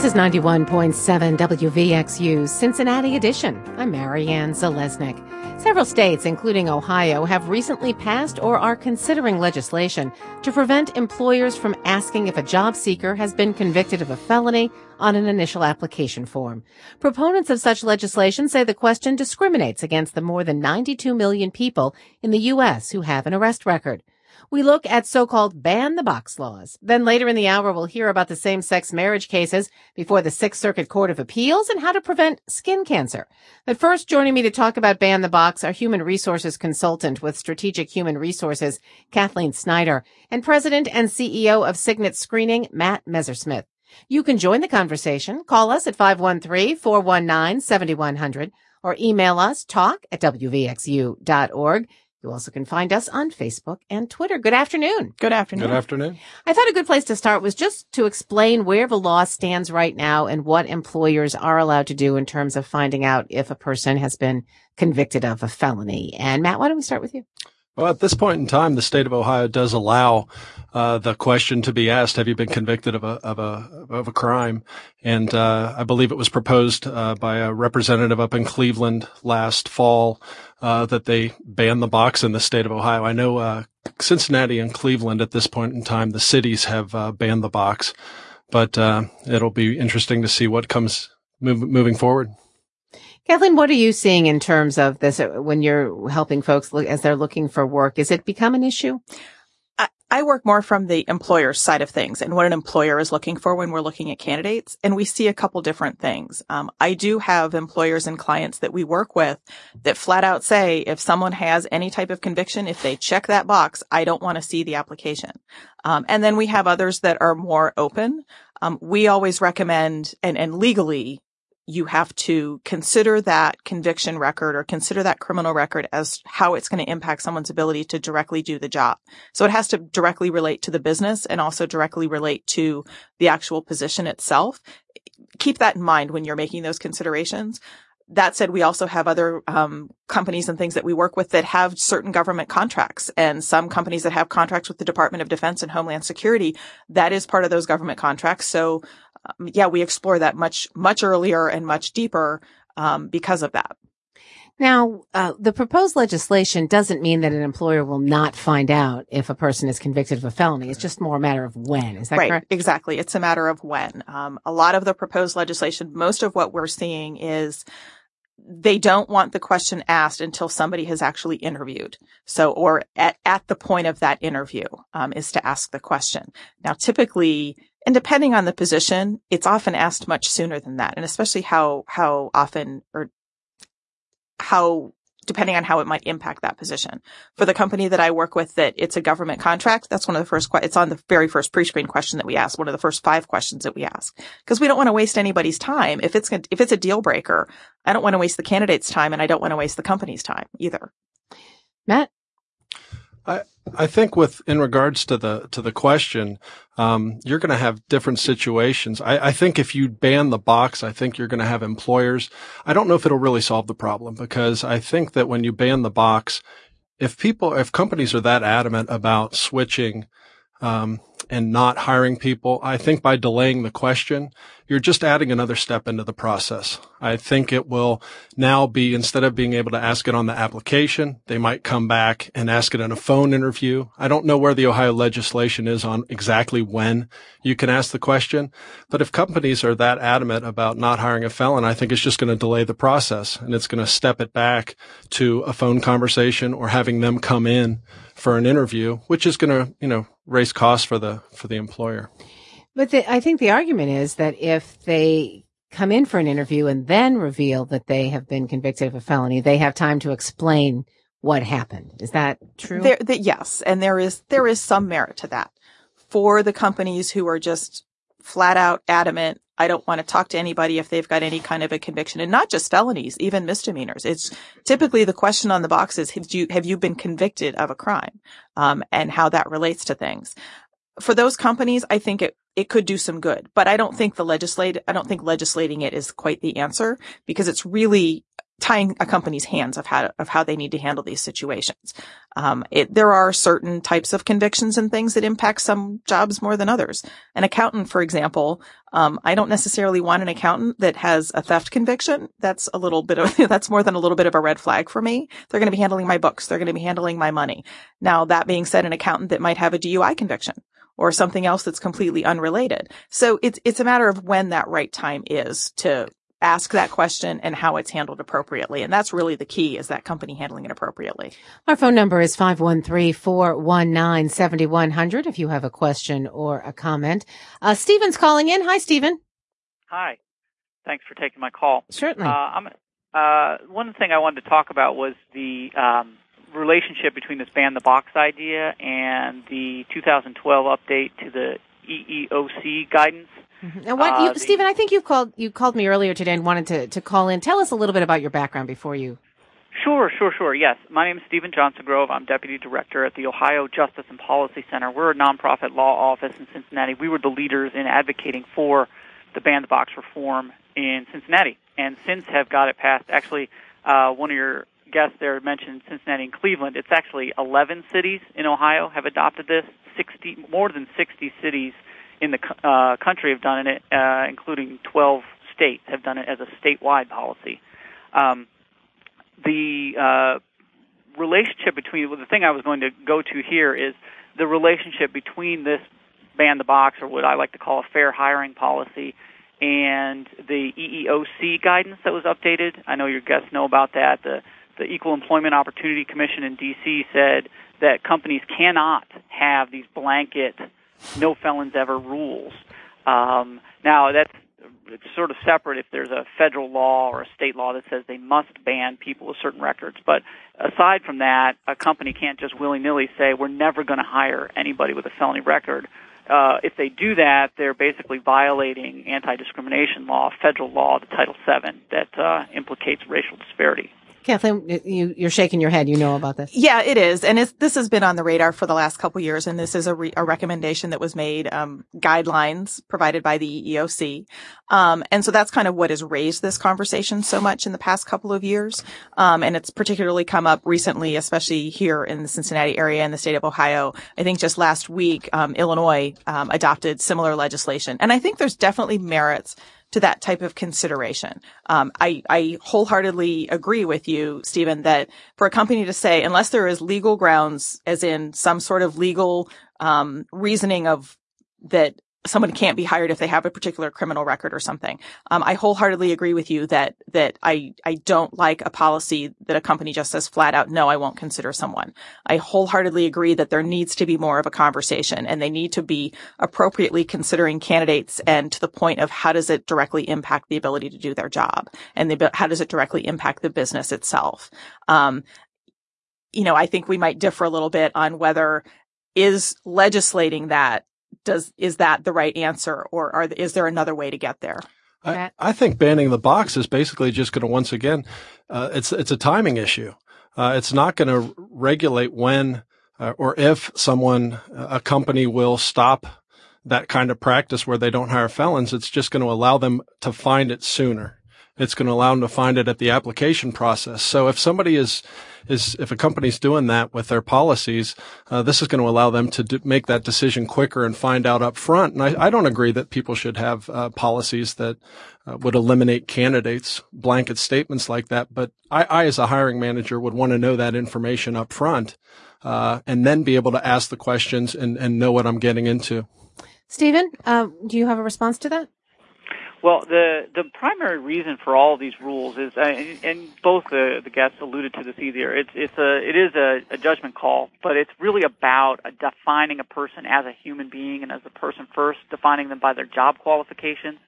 is 91.7 WVXU's Cincinnati edition. I'm Marianne Zalesnik. Several states, including Ohio, have recently passed or are considering legislation to prevent employers from asking if a job seeker has been convicted of a felony on an initial application form. Proponents of such legislation say the question discriminates against the more than 92 million people in the U.S. who have an arrest record. We look at so-called ban-the-box laws. Then later in the hour, we'll hear about the same-sex marriage cases before the Sixth Circuit Court of Appeals and how to prevent skin cancer. But first, joining me to talk about ban-the-box are human resources consultant with Strategic Human Resources, Kathleen Snyder, and President and CEO of Signet Screening, Matt Messersmith. You can join the conversation. Call us at 513-419-7100 or email us talk@wvxu.org. You also can find us on Facebook and Twitter. Good afternoon. Good afternoon. Good afternoon. I thought a good place to start was just to explain where the law stands right now and what employers are allowed to do in terms of finding out if a person has been convicted of a felony. And Matt, why don't we start with you? Well, at this point in time, the state of Ohio does allow the question to be asked: have you been convicted of a crime? And I believe it was proposed by a representative up in Cleveland last fall that they ban the box in the state of Ohio. I know Cincinnati and Cleveland at this point in time, the cities have banned the box, but it'll be interesting to see what comes moving forward. Kathleen, what are you seeing in terms of this when you're helping folks look as they're looking for work? Is it become an issue? I work more from the employer side of things and what an employer is looking for when we're looking at candidates. And we see a couple different things. I do have employers and clients that we work with that flat out say, if someone has any type of conviction, if they check that box, I don't want to see the application. And then we have others that are more open. We always recommend, and legally, you have to consider that conviction record or consider that criminal record as how it's going to impact someone's ability to directly do the job. So it has to directly relate to the business and also directly relate to the actual position itself. Keep that in mind when you're making those considerations. That said, we also have other companies and things that we work with that have certain government contracts, and some companies that have contracts with the Department of Defense and Homeland Security. That is part of those government contracts. So we explore that much earlier and much deeper because of that. Now, the proposed legislation doesn't mean that an employer will not find out if a person is convicted of a felony. It's just more a matter of when. Is that right? Correct? Exactly. It's a matter of when. A lot of the proposed legislation, most of what we're seeing is they don't want the question asked until somebody has actually interviewed. So, or at the point of that interview, is to ask the question. Now, typically, and depending on the position, it's often asked much sooner than that. And especially how often or how, depending on how it might impact that position. For the company that I work with that it's a government contract, that's one of the first, it's on the very first pre-screen question that we ask, one of the first 5 questions that we ask. Because we don't want to waste anybody's time. If it's a deal breaker, I don't want to waste the candidate's time and I don't want to waste the company's time either. Matt? I think in regards to the question, you're going to have different situations. I think if you ban the box, I think you're going to have employers. I don't know if it'll really solve the problem, because I think that when you ban the box, if companies are that adamant about switching, and not hiring people, I think by delaying the question, you're just adding another step into the process. I think it will now be, instead of being able to ask it on the application, they might come back and ask it in a phone interview. I don't know where the Ohio legislation is on exactly when you can ask the question, but if companies are that adamant about not hiring a felon, I think it's just going to delay the process, and it's going to step it back to a phone conversation or having them come in for an interview, which is going to, raise costs for the employer. But I think the argument is that if they come in for an interview and then reveal that they have been convicted of a felony, they have time to explain what happened. Is that true? Yes. And there is some merit to that. For the companies who are just flat out adamant, I don't want to talk to anybody if they've got any kind of a conviction, and not just felonies, even misdemeanors. It's typically the question on the box is, have you been convicted of a crime? And how that relates to things. For those companies, I think it could do some good, but I don't think legislating it is quite the answer, because it's really tying a company's hands of how they need to handle these situations. There are certain types of convictions and things that impact some jobs more than others. An accountant, for example, I don't necessarily want an accountant that has a theft conviction. That's that's more than a little bit of a red flag for me. They're going to be handling my books. They're going to be handling my money. Now, that being said, an accountant that might have a DUI conviction or something else that's completely unrelated. So it's a matter of when that right time is to ask that question and how it's handled appropriately. And that's really the key, is that company handling it appropriately. Our phone number is 513-419-7100 if you have a question or a comment. Stephen's calling in. Hi, Stephen. Hi. Thanks for taking my call. Certainly. One thing I wanted to talk about was the relationship between this ban the box idea and the 2012 update to the EEOC guidance. Mm-hmm. And Stephen, I think you called me earlier today and wanted to call in. Tell us a little bit about your background before you. Sure. Yes. My name is Stephen Johnson Grove. I'm Deputy Director at the Ohio Justice and Policy Center. We're a nonprofit law office in Cincinnati. We were the leaders in advocating for the ban the box reform in Cincinnati, and since have got it passed. Actually, one of your guests there mentioned Cincinnati and Cleveland. It's actually 11 cities in Ohio have adopted this. More than 60 cities in the country have done it, including 12 states have done it as a statewide policy. The relationship the thing I was going to go to here is the relationship between this ban the box, or what I like to call a fair hiring policy, and the EEOC guidance that was updated. I know your guests know about that. The Equal Employment Opportunity Commission in D.C. said that companies cannot have these blanket no felons ever rules. Now, it's sort of separate if there's a federal law or a state law that says they must ban people with certain records. But aside from that, a company can't just willy-nilly say, we're never going to hire anybody with a felony record. If they do that, they're basically violating anti-discrimination law, federal law, the Title VII, that implicates racial disparity. Kathleen, you're shaking your head. You know about this. Yeah, it is. And this has been on the radar for the last couple of years. And this is a recommendation that was made, guidelines provided by the EEOC. And so that's kind of what has raised this conversation so much in the past couple of years. And it's particularly come up recently, especially here in the Cincinnati area and the state of Ohio. I think just last week, Illinois, adopted similar legislation. And I think there's definitely merits to that type of consideration. I wholeheartedly agree with you, Stephen, that for a company to say, unless there is legal grounds, as in some sort of legal reasoning of that someone can't be hired if they have a particular criminal record or something. I wholeheartedly agree with you that I don't like a policy that a company just says flat out, no, I won't consider someone. I wholeheartedly agree that there needs to be more of a conversation, and they need to be appropriately considering candidates, and to the point of how does it directly impact the ability to do their job, and how does it directly impact the business itself. I think we might differ a little bit on whether is legislating that is that the right answer, or is there another way to get there? I think banning the box is basically just going to, once again, it's a timing issue. It's not going to regulate when or if a company will stop that kind of practice where they don't hire felons. It's just going to allow them to find it sooner. It's going to allow them to find it at the application process. So if somebody if a company's doing that with their policies, this is going to allow them to make that decision quicker and find out up front. And I don't agree that people should have policies that would eliminate candidates, blanket statements like that. But I as a hiring manager would want to know that information up front, and then be able to ask the questions and know what I'm getting into. Stephen, do you have a response to that? Well, the primary reason for all of these rules is, and both the guests alluded to this either, it is a judgment call, but it's really about defining a person as a human being and as a person first, defining them by their job qualifications.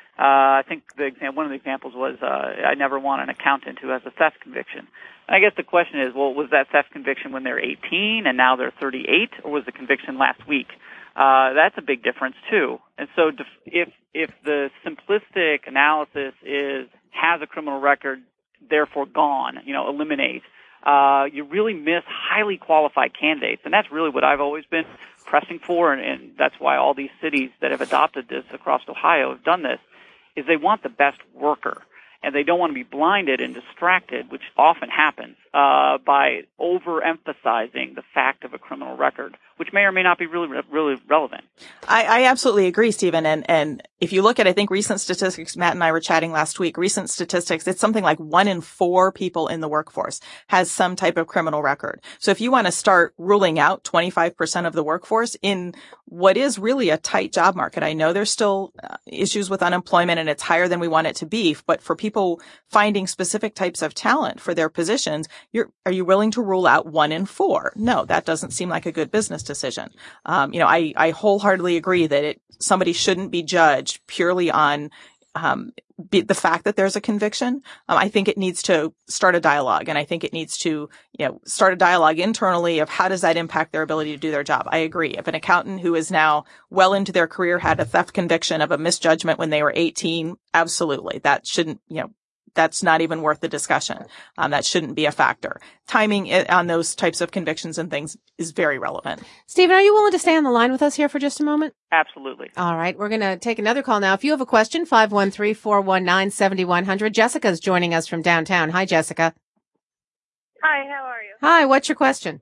I think one of the examples was, I never want an accountant who has a theft conviction. And I guess the question is, well, was that theft conviction when they're 18 and now they're 38, or was the conviction last week? That's a big difference too. And so if the simplistic analysis is has a criminal record, therefore gone, eliminate, you really miss highly qualified candidates. And that's really what I've always been pressing for, and that's why all these cities that have adopted this across Ohio have done this, is they want the best worker. and they don't want to be blinded and distracted, which often happens, by overemphasizing the fact of a criminal record, which may or may not be really relevant. I absolutely agree, Stephen. And if you look at, I think, recent statistics, Matt and I were chatting last week, recent statistics, it's something like 1 in 4 people in the workforce has some type of criminal record. So if you want to start ruling out 25% of the workforce in what is really a tight job market, I know there's still issues with unemployment and it's higher than we want it to be, but for people finding specific types of talent for their positions, are you willing to rule out 1 in 4? No, that doesn't seem like a good business decision. I wholeheartedly agree that somebody shouldn't be judged purely on the fact that there's a conviction. I think it needs to start a dialogue, and I think it needs to, start a dialogue internally of how does that impact their ability to do their job. I agree. If an accountant who is now well into their career had a theft conviction of a misjudgment when they were 18, absolutely. That shouldn't, that's not even worth the discussion. That shouldn't be a factor. Timing on those types of convictions and things is very relevant. Stephen, are you willing to stay on the line with us here for just a moment? Absolutely. All right. We're going to take another call now. If you have a question, 513-419-7100. Jessica's joining us from downtown. Hi, Jessica. Hi, how are you? Hi, what's your question?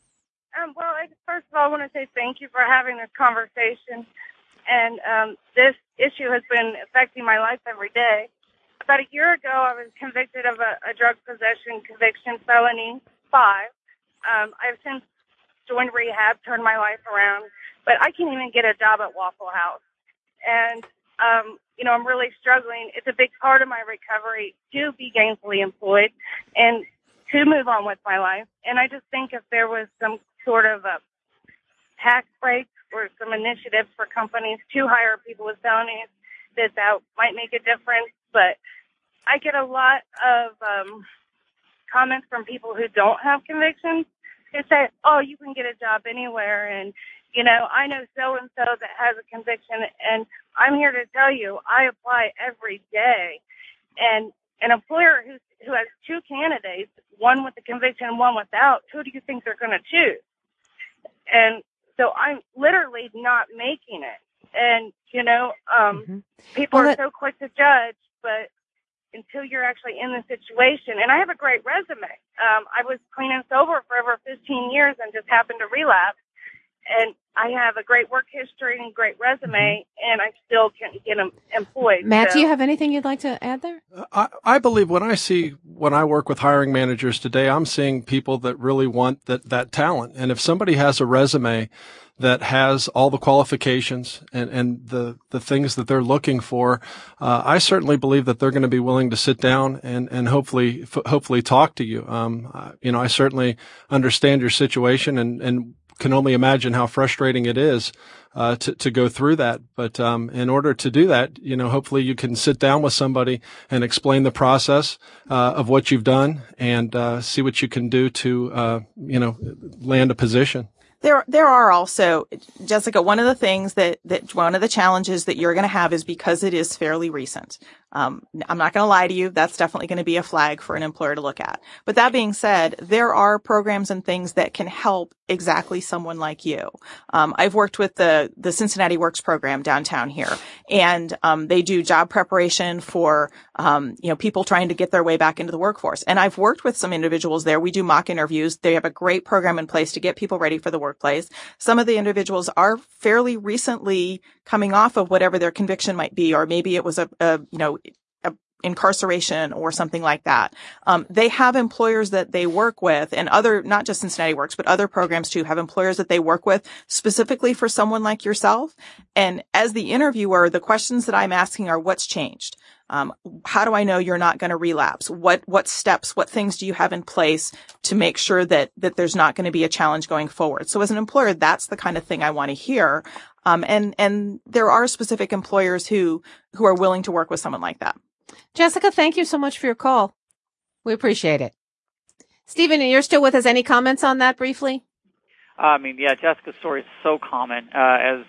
First of all, I want to say thank you for having this conversation. And this issue has been affecting my life every day. About a year ago, I was convicted of a drug possession conviction, felony 5. I've since joined rehab, turned my life around, but I can't even get a job at Waffle House. And, I'm really struggling. It's a big part of my recovery to be gainfully employed and to move on with my life. And I just think if there was some sort of a tax break or some initiatives for companies to hire people with felonies, that might make a difference. But I get a lot of comments from people who don't have convictions who say, oh, you can get a job anywhere. And, I know so-and-so that has a conviction. And I'm here to tell you, I apply every day. And an employer who has 2 candidates, one with a conviction and one without, who do you think they're going to choose? And so I'm literally not making it. And, people are so quick to judge, but until you're actually in the situation, and I have a great resume. I was clean and sober for over 15 years and just happened to relapse. And I have a great work history and great resume, and I still can't get employed. Matt, do you have anything you'd like to add there? I believe when I work with hiring managers today, I'm seeing people that really want that talent. And if somebody has a resume that has all the qualifications and the things that they're looking for, I certainly believe that they're going to be willing to sit down and hopefully talk to you. I certainly understand your situation and can only imagine how frustrating it is to go through that. But in order to do that, hopefully you can sit down with somebody and explain the process of what you've done and see what you can do to land a position. There are also, Jessica, one of the things that one of the challenges that you're going to have is because it is fairly recent. I'm not going to lie to you. That's definitely going to be a flag for an employer to look at. But that being said, there are programs and things that can help exactly someone like you. I've worked with the Cincinnati Works program downtown here, and they do job preparation for people trying to get their way back into the workforce. And I've worked with some individuals there. We do mock interviews. They have a great program in place to get people ready for the workplace. Some of the individuals are fairly recently coming off of whatever their conviction might be, or maybe it was a incarceration or something like that. They have employers that they work with, and not just Cincinnati Works, but other programs too, have employers that they work with specifically for someone like yourself. And as the interviewer, the questions that I'm asking are, what's changed? How do I know you're not going to relapse? What steps, what things do you have in place to make sure that there's not going to be a challenge going forward? So as an employer, that's the kind of thing I want to hear. And there are specific employers who are willing to work with someone like that. Jessica, thank you so much for your call. We appreciate it. Stephen, you're still with us. Any comments on that briefly? Jessica's story is so common. As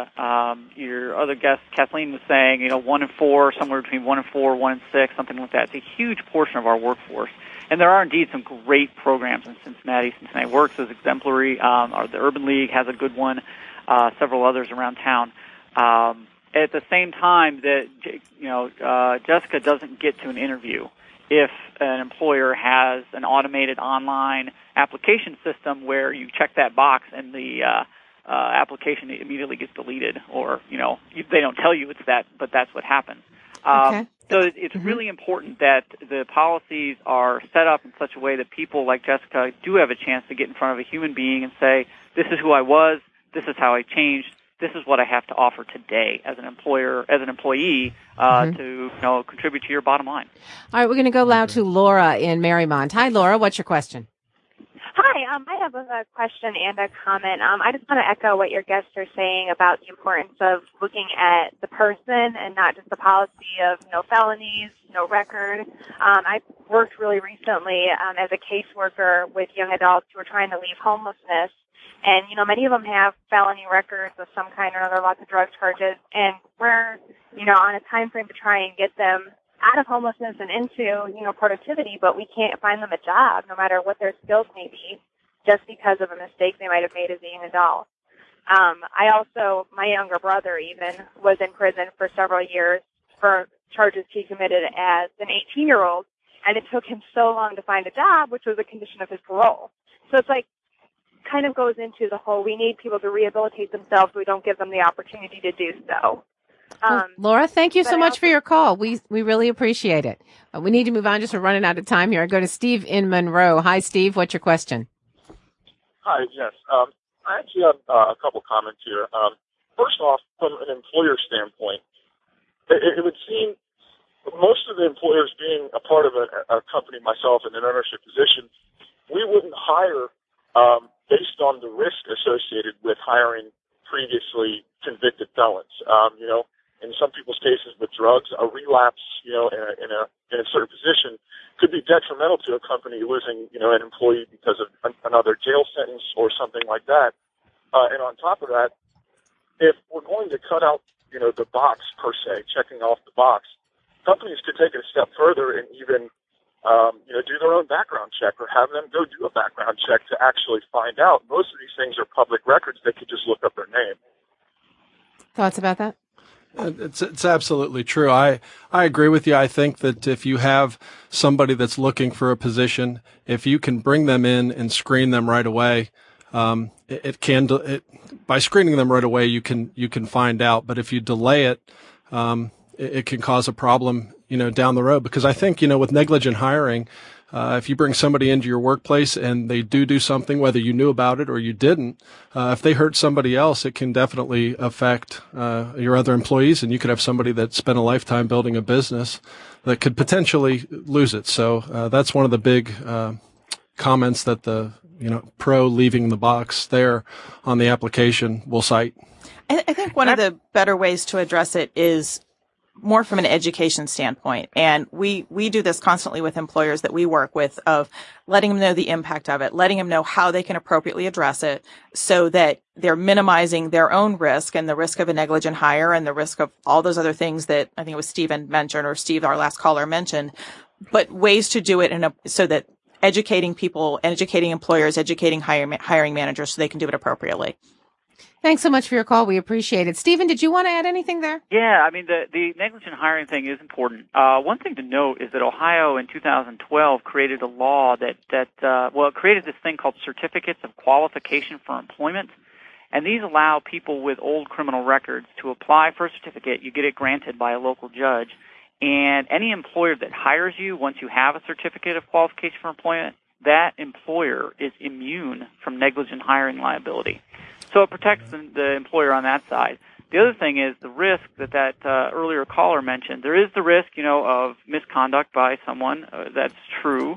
your other guest, Kathleen, was saying, 1 in 4, somewhere between 1 in 4, 1 in 6, something like that. It's a huge portion of our workforce. And there are indeed some great programs in Cincinnati. Cincinnati Works is exemplary. The Urban League has a good one. Several others around town. at the same time that, Jessica doesn't get to an interview if an employer has an automated online application system where you check that box and the application immediately gets deleted, or, they don't tell you it's that, but that's what happens. Okay. So it's really important that the policies are set up in such a way that people like Jessica do have a chance to get in front of a human being and say, this is who I was, this is how I changed, this is what I have to offer today as an employer, as an employee, to contribute to your bottom line. All right, we're going to go loud to Laura in Marymount. Hi, Laura. What's your question? Hi, I have a question and a comment. I just want to echo what your guests are saying about the importance of looking at the person and not just the policy of no felonies, no record. I worked really recently as a caseworker with young adults who are trying to leave homelessness. And, many of them have felony records of some kind or other, lots of drug charges. And we're, on a time frame to try and get them out of homelessness and into, productivity, but we can't find them a job, no matter what their skills may be, just because of a mistake they might have made as a young adult. My younger brother even was in prison for several years for charges he committed as an 18-year-old, and it took him so long to find a job, which was a condition of his parole. So it's kind of goes into the whole, we need people to rehabilitate themselves, we don't give them the opportunity to do so. Well, Laura, thank you so much for your call. We really appreciate it. We need to move on, just we're running out of time here. I go to Steve in Monroe. Hi, Steve. What's your question? Hi, yes. I actually have a couple comments here. First off, from an employer standpoint, it would seem most of the employers being a part of a company, myself in an ownership position, we wouldn't hire based on the risk associated with hiring previously convicted felons. In some people's cases with drugs, a relapse, in a certain position could be detrimental to a company losing, an employee because of another jail sentence or something like that. And on top of that, if we're going to cut out, the box per se, checking off the box, companies could take it a step further and even, do their own background check or have them go do a background check to actually find out. Most of these things are public records. They could just look up their name. Thoughts about that? It's absolutely true. I agree with you. I think that if you have somebody that's looking for a position, if you can bring them in and screen them right away, by screening them right away, you can find out. But if you delay it, it can cause a problem, down the road. Because I think, with negligent hiring, if you bring somebody into your workplace and they do something, whether you knew about it or you didn't, if they hurt somebody else, it can definitely affect your other employees, and you could have somebody that spent a lifetime building a business that could potentially lose it. So that's one of the big comments that the pro leaving the box there on the application will cite. I think one of the better ways to address it is more from an education standpoint. And we do this constantly with employers that we work with, of letting them know the impact of it, letting them know how they can appropriately address it so that they're minimizing their own risk and the risk of a negligent hire and the risk of all those other things that I think it was Stephen mentioned, or Steve, our last caller, mentioned, but ways to do it so that educating people, educating employers, educating hiring managers so they can do it appropriately. Thanks so much for your call. We appreciate it. Stephen, did you want to add anything there? Yeah, the negligent hiring thing is important. One thing to note is that Ohio in 2012 created a law that it created this thing called certificates of qualification for employment. And these allow people with old criminal records to apply for a certificate. You get it granted by a local judge. And any employer that hires you, once you have a certificate of qualification for employment, that employer is immune from negligent hiring liability. So it protects the employer on that side. The other thing is the risk that earlier caller mentioned. There is the risk, of misconduct by someone. That's true.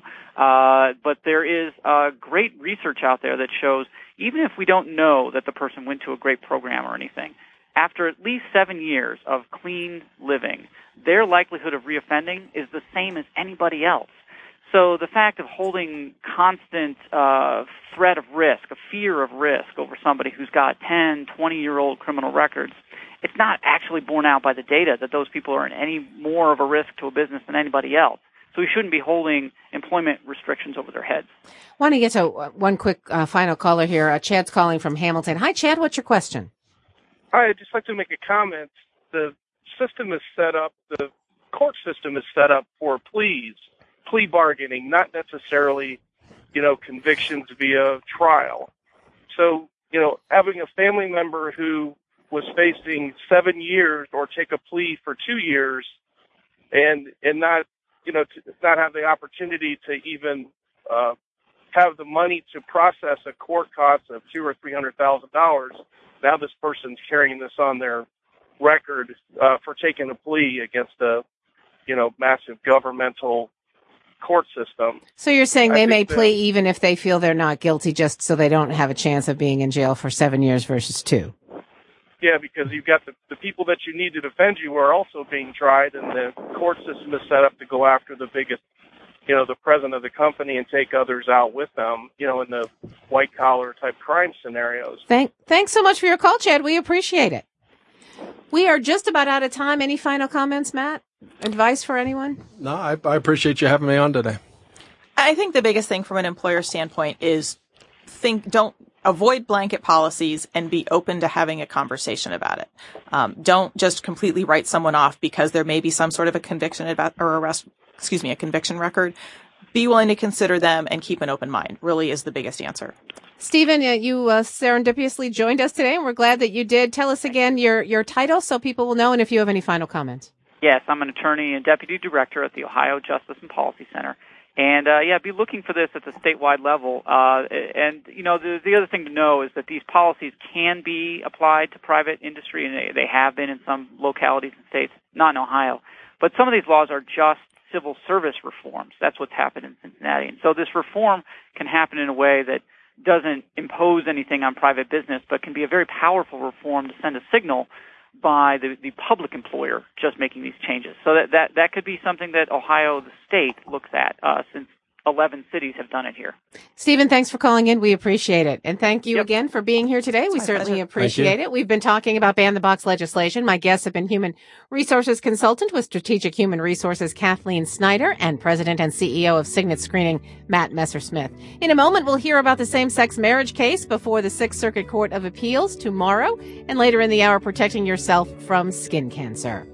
But there is great research out there that shows even if we don't know that the person went to a great program or anything, after at least 7 years of clean living, their likelihood of reoffending is the same as anybody else. So the fact of holding constant threat of risk, a fear of risk over somebody who's got 10, 20-year-old criminal records, it's not actually borne out by the data that those people are in any more of a risk to a business than anybody else. So we shouldn't be holding employment restrictions over their heads. I want to get to one quick final caller here. Chad's calling from Hamilton. Hi, Chad. What's your question? Hi, I'd just like to make a comment. the system is set up, the court system is set up for plea bargaining, not necessarily, convictions via trial. So, having a family member who was facing 7 years or take a plea for 2 years and not, to not have the opportunity to even have the money to process a court cost of $200,000 or $300,000. Now this person's carrying this on their record for taking a plea against a, massive governmental court system. So you're saying they may plea even if they feel they're not guilty, just so they don't have a chance of being in jail for 7 years versus 2? Yeah, because you've got the people that you need to defend you are also being tried, and the court system is set up to go after the biggest, the president of the company and take others out with them, in the white-collar type crime scenarios. Thanks so much for your call, Chad. We appreciate it. We are just about out of time. Any final comments, Matt? Advice for anyone? No, I appreciate you having me on today. I think the biggest thing from an employer standpoint is don't avoid blanket policies and be open to having a conversation about it. Don't just completely write someone off because there may be some sort of a conviction a conviction record. Be willing to consider them and keep an open mind really is the biggest answer. Stephen, you serendipitously joined us today, and we're glad that you did. Tell us again your title so people will know, and if you have any final comments. Yes, I'm an attorney and deputy director at the Ohio Justice and Policy Center. And, be looking for this at the statewide level. The other thing to know is that these policies can be applied to private industry, and they have been in some localities and states, not in Ohio. But some of these laws are just civil service reforms. That's what's happened in Cincinnati. And so this reform can happen in a way that doesn't impose anything on private business, but can be a very powerful reform to send a signal by the public employer just making these changes. So that could be something that Ohio, the state, looks at since 11 cities have done it here. Stephen, thanks for calling in. We appreciate it. And thank you again for being here today. We certainly appreciate it. We've been talking about ban the box legislation. My guests have been human resources consultant with Strategic Human Resources, Kathleen Snyder, and president and CEO of Signet Screening, Matt Messersmith. In a moment, we'll hear about the same-sex marriage case before the Sixth Circuit Court of Appeals tomorrow, and later in the hour, protecting yourself from skin cancer.